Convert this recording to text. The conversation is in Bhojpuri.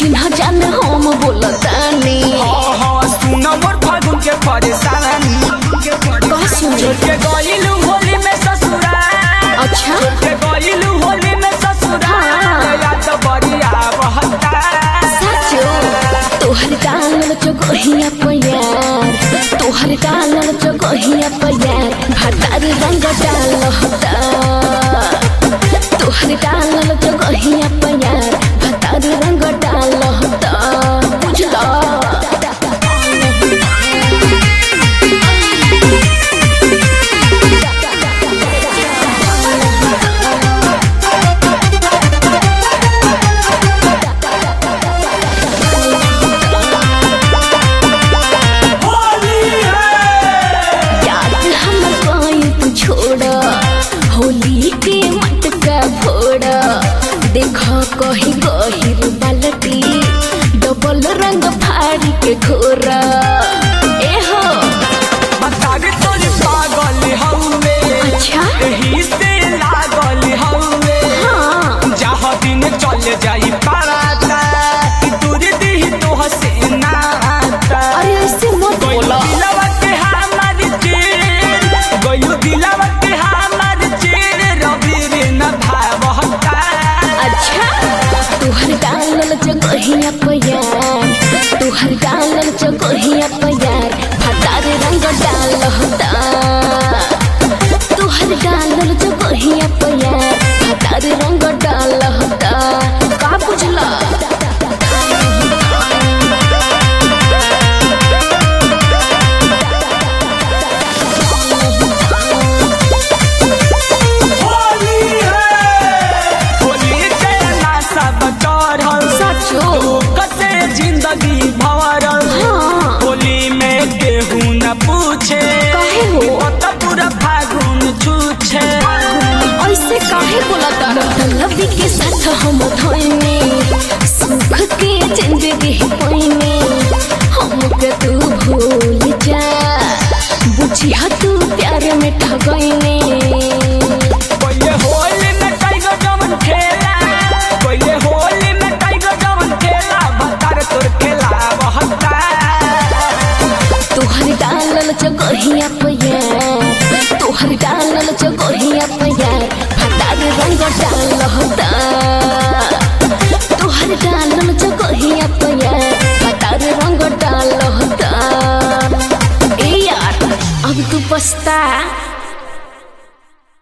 चिन्ह जाने हम बोलतानी। सुन मोर फागुन के परेशानी छोड़ के गइलू होली में ससुरा। अच्छा छोड़ के गइलू होली में ससुरा। याद बड़िया बहता सचो तोहर डालल चोगहिया प्यार, तोहर डालल चोगहिया प्यार भातार रंग डालता। तोहर डालल चोगहिया प्यार भातार रंग डालता बुझला। होली के मटका फोड़ा देखो कही गहिर बाल्टी डबल रंग फाड़ी के घोरा। ए हो बतागे तोरी पागल हउवे। अच्छा एही से लागल हउवे। हां जहाँ दिन चल जाई पराता कि दूर दी तो हसे नाता। अरे ऐसे मत बोला। दिलवा के हमारी चेर गयो दिलवा के हमारी चेर रवि रे न भावता। अच्छा तोहर डालल चोगहिया प्यार, तोहर डालल चोगहिया प्यार भातार रंग डालता। तोहर डालल चोगहिया प्यार भातार रंग डालता का बुझला। जिंदगी भरल होली में केहू न पूछे काहे हो पूरा फागुन छूछे। ऐसे काहे बोलता। लवी के साथ हम धोइने सुख के जिंदगी पाइने हमके तू भूल जा बुझिया तू प्यार में ठगइने। कोई होली में टाइगर जमन खेला कोई होली में टाइगर जमन खेला बतार तोर खेला बहता। तोहर डालल चोगहिया प्यार, तोहर डालल चोगहिया प्यार भातार रंग डालता।